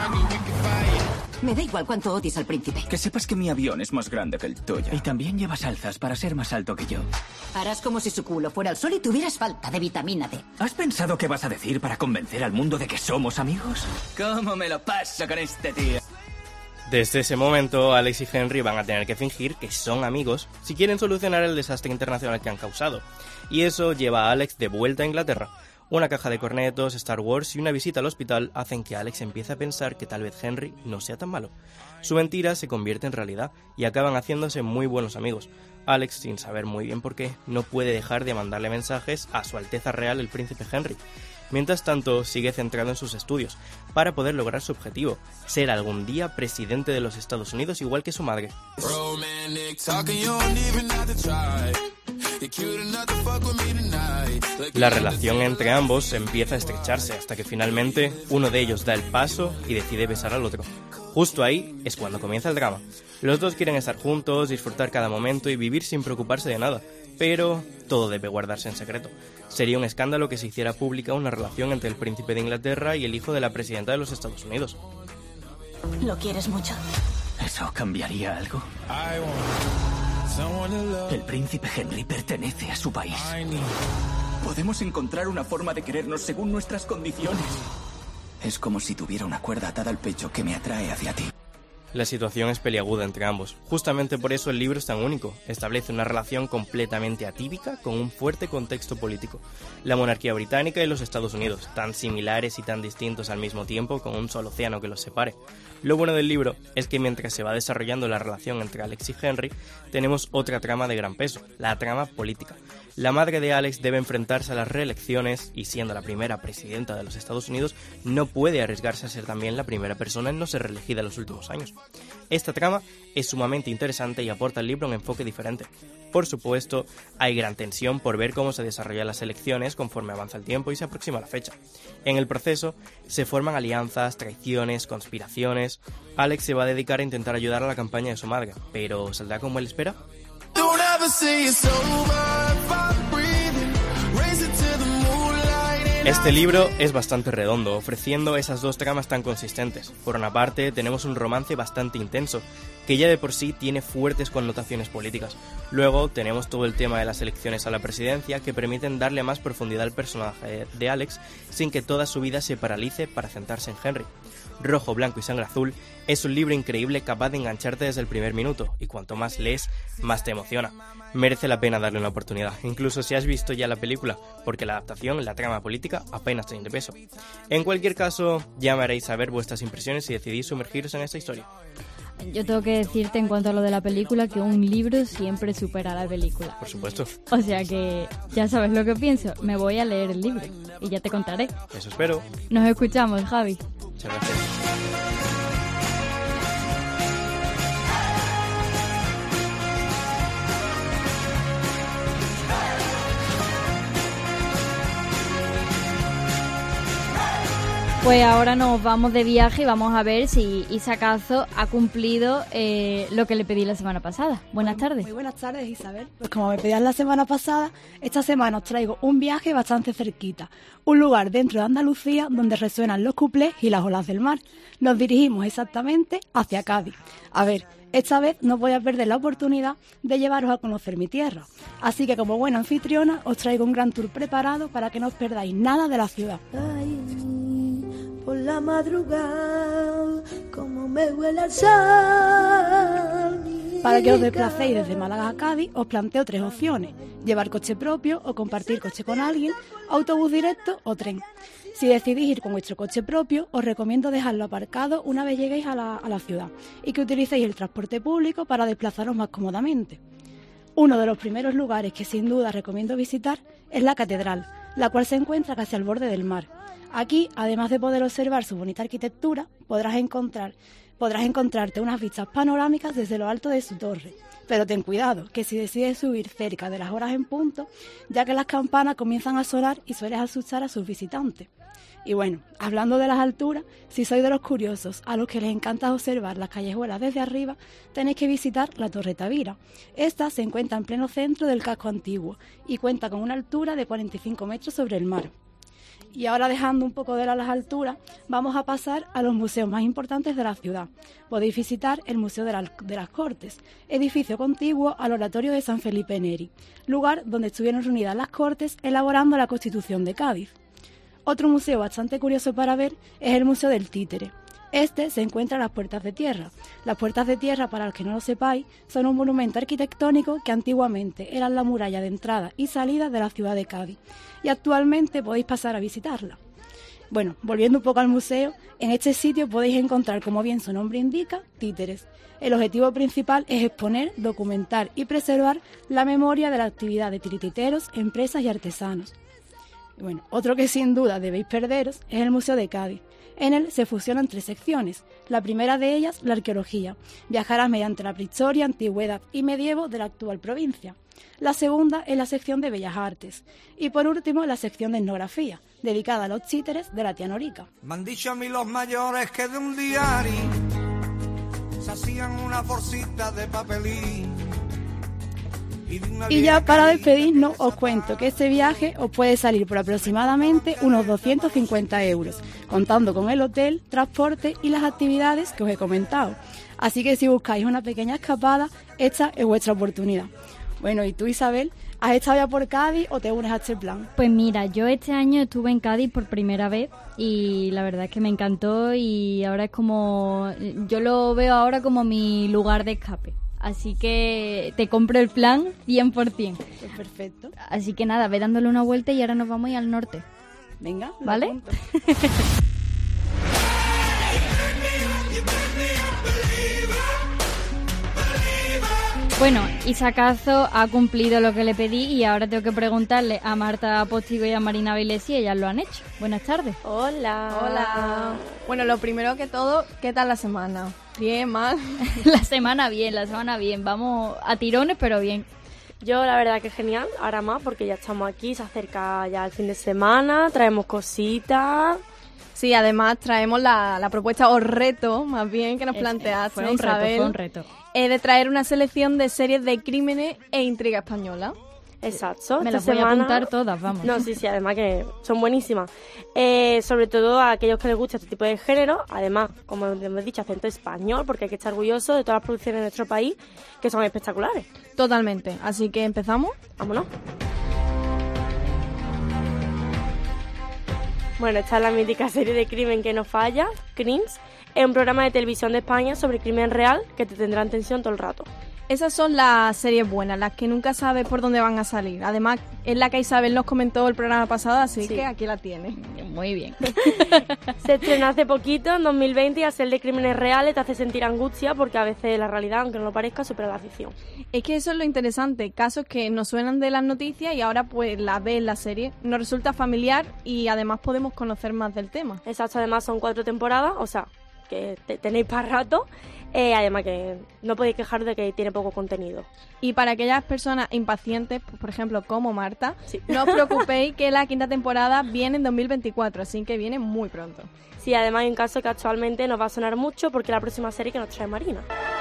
Me da igual cuánto odies al príncipe. Que sepas que mi avión es más grande que el tuyo. Y también llevas alzas para ser más alto que yo. Harás como si su culo fuera el sol y tuvieras falta de vitamina D. ¿Has pensado qué vas a decir para convencer al mundo de que somos amigos? ¿Cómo me lo paso con este tío? Desde ese momento, Alex y Henry van a tener que fingir que son amigos si quieren solucionar el desastre internacional que han causado. Y eso lleva a Alex de vuelta a Inglaterra. Una caja de cornetos, Star Wars y una visita al hospital hacen que Alex empiece a pensar que tal vez Henry no sea tan malo. Su mentira se convierte en realidad y acaban haciéndose muy buenos amigos. Alex, sin saber muy bien por qué, no puede dejar de mandarle mensajes a Su Alteza Real el Príncipe Henry. Mientras tanto, sigue centrado en sus estudios, para poder lograr su objetivo, ser algún día presidente de los Estados Unidos igual que su madre. La relación entre ambos empieza a estrecharse hasta que finalmente uno de ellos da el paso y decide besar al otro. Justo ahí es cuando comienza el drama. Los dos quieren estar juntos, disfrutar cada momento y vivir sin preocuparse de nada, pero todo debe guardarse en secreto. Sería un escándalo que se hiciera pública una relación entre el príncipe de Inglaterra y el hijo de la presidenta de los Estados Unidos. ¿Lo quieres mucho? ¿Eso cambiaría algo? El príncipe Henry pertenece a su país. Podemos encontrar una forma de querernos según nuestras condiciones. Es como si tuviera una cuerda atada al pecho que me atrae hacia ti. La situación es peliaguda entre ambos. Justamente por eso el libro es tan único. Establece una relación completamente atípica con un fuerte contexto político. La monarquía británica y los Estados Unidos, tan similares y tan distintos al mismo tiempo, con un solo océano que los separe. Lo bueno del libro es que mientras se va desarrollando la relación entre Alex y Henry, tenemos otra trama de gran peso, la trama política. La madre de Alex debe enfrentarse a las reelecciones y, siendo la primera presidenta de los Estados Unidos, no puede arriesgarse a ser también la primera persona en no ser reelegida en los últimos años. Esta trama es sumamente interesante y aporta al libro un enfoque diferente. Por supuesto, hay gran tensión por ver cómo se desarrollan las elecciones conforme avanza el tiempo y se aproxima la fecha. En el proceso se forman alianzas, traiciones, conspiraciones. Alex se va a dedicar a intentar ayudar a la campaña de su madre, pero ¿saldrá como él espera? Este libro es bastante redondo, ofreciendo esas dos tramas tan consistentes. Por una parte, tenemos un romance bastante intenso, que ya de por sí tiene fuertes connotaciones políticas. Luego, tenemos todo el tema de las elecciones a la presidencia, que permiten darle más profundidad al personaje de Alex, sin que toda su vida se paralice para centrarse en Henry. Rojo, Blanco y Sangre Azul es un libro increíble capaz de engancharte desde el primer minuto, y cuanto más lees, más te emociona. Merece la pena darle una oportunidad, incluso si has visto ya la película, porque la adaptación, la trama política, apenas tiene peso. En cualquier caso, ya me haréis saber vuestras impresiones si decidís sumergiros en esta historia. Yo tengo que decirte en cuanto a lo de la película que un libro siempre supera a la película. Por supuesto. O sea que ya sabes lo que pienso, me voy a leer el libro y ya te contaré. Eso espero. Nos escuchamos, Javi. Muchas gracias. Pues ahora nos vamos de viaje y vamos a ver si Isa Cazo ha cumplido eh, lo que le pedí la semana pasada. Buenas muy, tardes. Muy buenas tardes, Isabel. Pues como me pedías la semana pasada, esta semana os traigo un viaje bastante cerquita. Un lugar dentro de Andalucía donde resuenan los cuplés y las olas del mar. Nos dirigimos exactamente hacia Cádiz. A ver, esta vez no voy a perder la oportunidad de llevaros a conocer mi tierra. Así que como buena anfitriona os traigo un gran tour preparado para que no os perdáis nada de la ciudad. Ay, por la madrugada, como me huele el sal. Para que os desplacéis desde Málaga a Cádiz, os planteo tres opciones: llevar coche propio o compartir coche con alguien, autobús directo o tren. Si decidís ir con vuestro coche propio, os recomiendo dejarlo aparcado una vez lleguéis a la, a la ciudad y que utilicéis el transporte público para desplazaros más cómodamente. Uno de los primeros lugares que sin duda recomiendo visitar es la catedral, la cual se encuentra casi al borde del mar. Aquí, además de poder observar su bonita arquitectura, podrás encontrar, podrás encontrarte unas vistas panorámicas desde lo alto de su torre. Pero ten cuidado, que si decides subir cerca de las horas en punto, ya que las campanas comienzan a sonar y sueles asustar a sus visitantes. Y bueno, hablando de las alturas, si sois de los curiosos a los que les encanta observar las callejuelas desde arriba, tenéis que visitar la Torre Tavira. Esta se encuentra en pleno centro del casco antiguo y cuenta con una altura de cuarenta y cinco metros sobre el mar. Y ahora, dejando un poco de las alturas, vamos a pasar a los museos más importantes de la ciudad. Podéis visitar el Museo de, la, de las Cortes, edificio contiguo al Oratorio de San Felipe Neri, lugar donde estuvieron reunidas las Cortes elaborando la Constitución de Cádiz. Otro museo bastante curioso para ver es el Museo del Títere. Este se encuentra en las Puertas de Tierra. Las Puertas de Tierra, para los que no lo sepáis, son un monumento arquitectónico que antiguamente eran la muralla de entrada y salida de la ciudad de Cádiz, y actualmente podéis pasar a visitarla. Bueno, volviendo un poco al museo, en este sitio podéis encontrar, como bien su nombre indica, títeres. El objetivo principal es exponer, documentar y preservar la memoria de la actividad de tirititeros, empresas y artesanos. Bueno, otro que sin duda debéis perderos es el Museo de Cádiz. En él se fusionan tres secciones. La primera de ellas, la arqueología. Viajarás mediante la prehistoria, antigüedad y medievo de la actual provincia. La segunda es la sección de Bellas Artes. Y por último, la sección de etnografía, dedicada a los títeres de la tía Norica. Me han dicho a mí los mayores que de un diario se hacían una bolsita de papelín. Y ya para despedirnos os cuento que este viaje os puede salir por aproximadamente unos doscientos cincuenta euros, contando con el hotel, transporte y las actividades que os he comentado. Así que si buscáis una pequeña escapada, esta es vuestra oportunidad. Bueno, ¿y tú, Isabel? ¿Has estado ya por Cádiz o te unes a este plan? Pues mira, yo este año estuve en Cádiz por primera vez y la verdad es que me encantó y ahora es como... yo lo veo ahora como mi lugar de escape. Así que te compro el plan cien por ciento. Pues perfecto. Así que nada, ve dándole una vuelta y ahora nos vamos a ir al norte. Venga, ¿vale? Bueno, Isacazo ha cumplido lo que le pedí y ahora tengo que preguntarle a Marta Postigo y a Marina Vilés si ellas lo han hecho. Buenas tardes. Hola. Hola. Bueno, lo primero que todo, ¿qué tal la semana? ¿Bien, mal? La semana bien, la semana bien. Vamos a tirones, pero bien. Yo la verdad que genial, ahora más porque ya estamos aquí, se acerca ya el fin de semana, traemos cositas. Sí, además traemos la, la propuesta o reto, más bien, que nos planteaste, fue un reto, Isabel, fue un reto. Eh, de traer una selección de series de crímenes e intriga española. Exacto. Me las esta voy semana... a apuntar todas, vamos. No, sí, sí, además que son buenísimas. Eh, sobre todo a aquellos que les gusta este tipo de género. Además, como hemos dicho, acento español, porque hay que estar orgulloso de todas las producciones de nuestro país, que son espectaculares. Totalmente. Así que empezamos. Vámonos. Bueno, esta es la mítica serie de crimen que no falla, Crims. Es un programa de televisión de España sobre crimen real que te tendrá en tensión todo el rato. Esas son las series buenas, las que nunca sabes por dónde van a salir. Además, es la que Isabel nos comentó el programa pasado, así Sí. que aquí la tiene. Muy bien. Se estrenó hace poquito, en dos mil veinte, y al ser de crímenes reales te hace sentir angustia porque a veces la realidad, aunque no lo parezca, supera la ficción. Es que eso es lo interesante, casos que nos suenan de las noticias y ahora pues las ves en la serie. Nos resulta familiar y además podemos conocer más del tema. Exacto, además son cuatro temporadas, o sea, que te, tenéis para rato. Eh, además que no podéis quejaros de que tiene poco contenido. Y para aquellas personas impacientes, pues, por ejemplo, como Marta, sí. No os preocupéis que la quinta temporada viene en dos mil veinticuatro, así que viene muy pronto. Sí, además hay un caso que actualmente nos va a sonar mucho porque es la próxima serie que nos trae Marina.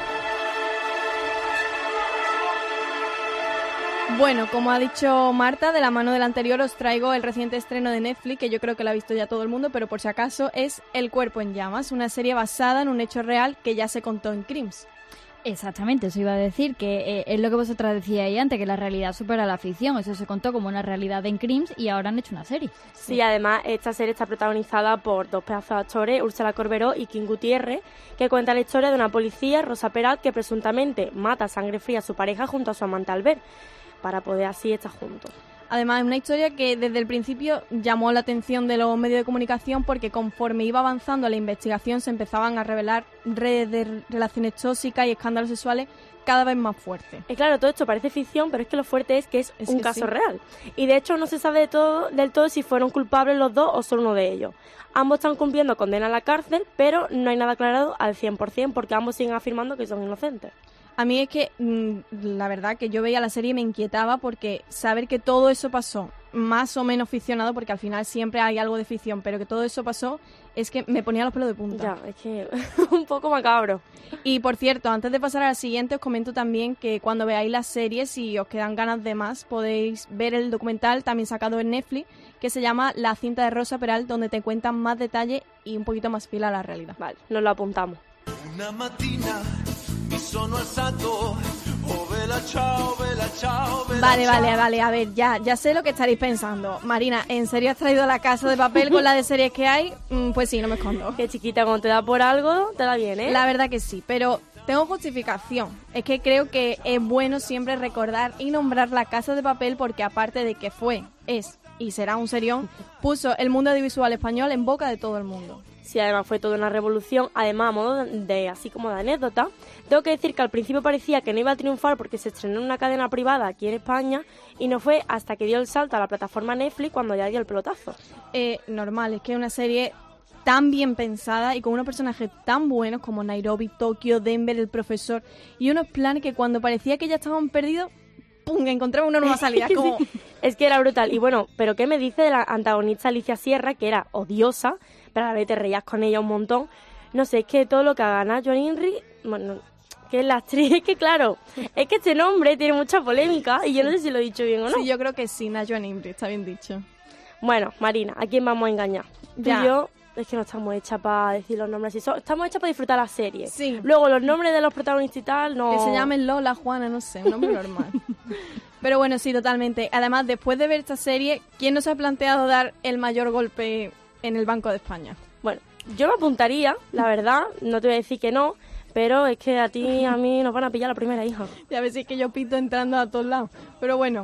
Bueno, como ha dicho Marta, de la mano del anterior os traigo el reciente estreno de Netflix, que yo creo que lo ha visto ya todo el mundo, pero por si acaso es El cuerpo en llamas, una serie basada en un hecho real que ya se contó en Crims. Exactamente, eso iba a decir, que eh, es lo que vosotras decíais antes, que la realidad supera la ficción. Eso se contó como una realidad en Crims y ahora han hecho una serie. Sí, sí, además esta serie está protagonizada por dos pedazos de actores, Úrsula Corberó y Kim Gutiérrez, que cuenta la historia de una policía, Rosa Peral, que presuntamente mata a sangre fría a su pareja junto a su amante Albert, para poder así estar juntos. Además, es una historia que desde el principio llamó la atención de los medios de comunicación porque conforme iba avanzando la investigación se empezaban a revelar redes de relaciones tóxicas y escándalos sexuales cada vez más fuertes. Y claro, todo esto parece ficción, pero es que lo fuerte es que es, es un que caso sí. real. Y de hecho no se sabe de todo, del todo si fueron culpables los dos o solo uno de ellos. Ambos están cumpliendo condena a la cárcel, pero no hay nada aclarado al cien por ciento porque ambos siguen afirmando que son inocentes. A mí es que, la verdad, que yo veía la serie y me inquietaba porque saber que todo eso pasó, más o menos ficcionado, porque al final siempre hay algo de ficción, pero que todo eso pasó, es que me ponía los pelos de punta. Ya, es que un poco macabro. Y por cierto, antes de pasar a la siguiente, os comento también que cuando veáis las series, si os quedan ganas de más, podéis ver el documental también sacado en Netflix, que se llama La cinta de Rosa Peral, donde te cuentan más detalles y un poquito más fiel a la realidad. Vale, nos lo apuntamos. Una mattina mi sono alzato, oh vela ciao, vela ciao, vela Vale, ciao. vale, vale, a ver, ya, ya sé lo que estaréis pensando. Marina, ¿en serio has traído La Casa de Papel con la de series que hay? Mm, pues sí, no me escondo. Que chiquita, cuando te da por algo, te da bien, ¿eh? La verdad que sí, pero tengo justificación. Es que creo que es bueno siempre recordar y nombrar La Casa de Papel porque aparte de que fue, es y será un serión, puso el mundo audiovisual español en boca de todo el mundo. Sí, además fue toda una revolución. Además, a modo de, de así como de anécdota, tengo que decir que al principio parecía que no iba a triunfar porque se estrenó en una cadena privada aquí en España y no fue hasta que dio el salto a la plataforma Netflix cuando ya dio el pelotazo. Eh, normal, es que es una serie tan bien pensada y con unos personajes tan buenos como Nairobi, Tokio, Denver, el profesor y unos planes que cuando parecía que ya estaban perdidos, ¡pum!, encontraba una nueva salida. Como... sí, es que era brutal. Y bueno, ¿pero qué me dice de la antagonista Alicia Sierra, que era odiosa, pero a la vez te reías con ella un montón? No sé, es que todo lo que haga Nacho Inri, bueno, que es la actriz, es que claro, es que este nombre tiene mucha polémica y yo no sé si lo he dicho bien o no. Sí, yo creo que sí, Nacho Inri, está bien dicho. Bueno, Marina, ¿a quién vamos a engañar? Tú Ya. y yo, es que no estamos hechas para decir los nombres así, so- estamos hechas para disfrutar la serie. Sí. Luego los nombres de los protagonistas y tal, no... Que se llamen Lola, Juana, no sé, un nombre normal. Pero bueno, sí, totalmente. Además, después de ver esta serie, ¿quién nos ha planteado dar el mayor golpe en el Banco de España? Bueno, yo me apuntaría, la verdad, no te voy a decir que no, pero es que a ti y a mí nos van a pillar la primera hija. Ya ves, es que yo pito entrando a todos lados. Pero bueno,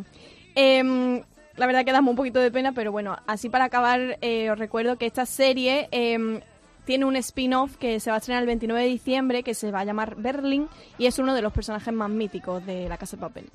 eh, la verdad que damos un poquito de pena, pero bueno, así para acabar, eh, os recuerdo que esta serie... Eh, tiene un spin-off que se va a estrenar el veintinueve de diciembre, que se va a llamar Berlín, y es uno de los personajes más míticos de La Casa de Papel.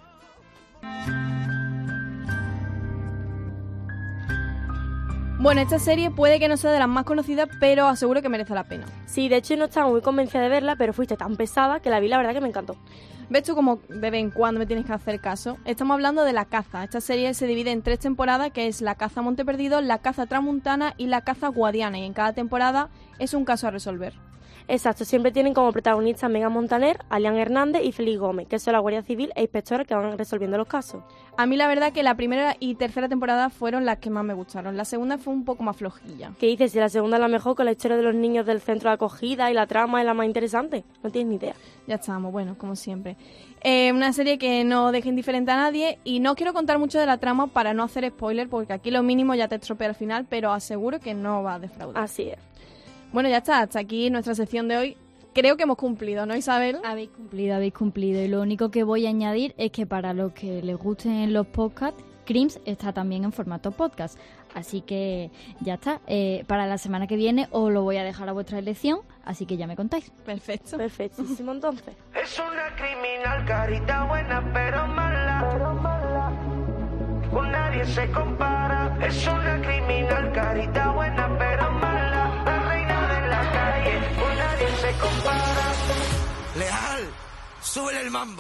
Bueno, esta serie puede que no sea de las más conocidas, pero aseguro que merece la pena. Sí, de hecho no estaba muy convencida de verla, pero fuiste tan pesada que la vi, la verdad que me encantó. ¿Ves tú como de vez en cuando me tienes que hacer caso? Estamos hablando de La Caza. Esta serie se divide en tres temporadas, que es La Caza Monte Perdido, La Caza Tramuntana y La Caza Guadiana, y en cada temporada es un caso a resolver. Exacto, siempre tienen como protagonistas a Megan Montaner, Alian Hernández y Félix Gómez, que son la Guardia Civil e inspectores que van resolviendo los casos. A mí la verdad que la primera y tercera temporada fueron las que más me gustaron. La segunda fue un poco más flojilla. ¿Qué dices? Si la segunda es la mejor, con la historia de los niños del centro de acogida y la trama es la más interesante. No tienes ni idea. Ya estamos, bueno, como siempre. Eh, una serie que no deja indiferente a nadie, y no quiero contar mucho de la trama para no hacer spoiler, porque aquí lo mínimo ya te estropea al final, pero aseguro que no va a defraudar. Así es. Bueno, ya está, hasta aquí nuestra sección de hoy. Creo que hemos cumplido, ¿no, Isabel? Habéis cumplido, habéis cumplido. Y lo único que voy a añadir es que para los que les gusten los podcasts, Crims está también en formato podcast. Así que ya está. Eh, para la semana que viene os lo voy a dejar a vuestra elección, así que ya me contáis. Perfecto. Perfectísimo, entonces. Es una criminal, carita buena pero mala. Pero mala. Con nadie se compara. Es una criminal, carita buena pero mala. La reina de la calle, con nadie se compara. Leal, súbele el mambo.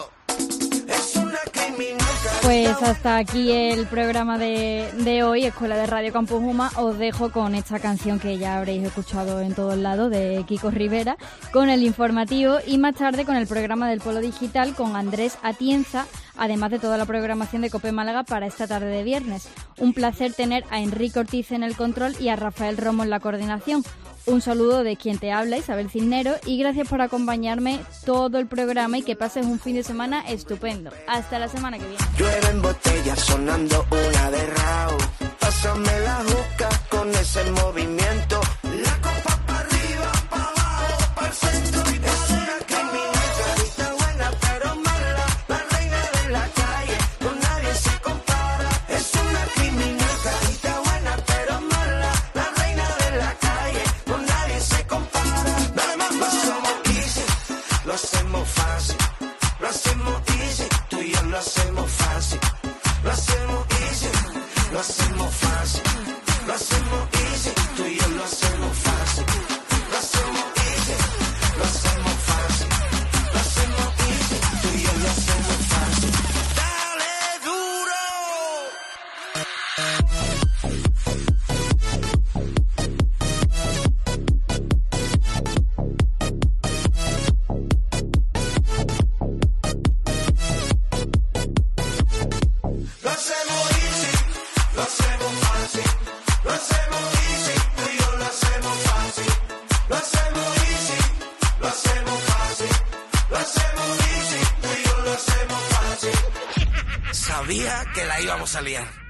Es una criminal. Pues hasta aquí el programa de, de hoy, Escuela de Radio Campus Uma. Os dejo con esta canción que ya habréis escuchado en todos lados, de Kiko Rivera, con el informativo, y más tarde con el programa del Polo Digital con Andrés Atienza, además de toda la programación de COPE Málaga para esta tarde de viernes. Un placer tener a Enrique Ortiz en el control y a Rafael Romo en la coordinación. Un saludo de quien te habla, Isabel Cisnero, y gracias por acompañarme todo el programa y que pases un fin de semana estupendo. Hasta la semana que viene. Llueven botellas sonando una de Rao. Pásame la juca con ese movimiento. La copa para arriba, para abajo, para el centro y para es una criminal, carita buena pero mala. La reina de la calle, con nadie se compara. Es una criminal, carita buena pero mala. La reina de la calle, con nadie se compara. Dale más, lo hacemos easy, lo hacemos fácil. Lo hacemos easy, tú y yo lo hacemos fácil. Lo hacemos easy, lo hacemos fácil. Lo hacemos easy, tú y yo lo hacemos fácil. Lo hacemos easy, lo hacemos fácil. Lo hacemos easy, tú y yo lo hacemos fácil. Dale duro. Lo hacemos easy, lo hacemos fácil. Lo hacemos easy, tú y yo lo hacemos fácil. Lo hacemos easy, lo hacemos fácil. Lo hacemos easy, tú y yo lo hacemos fácil. Sabía que la íbamos a liar.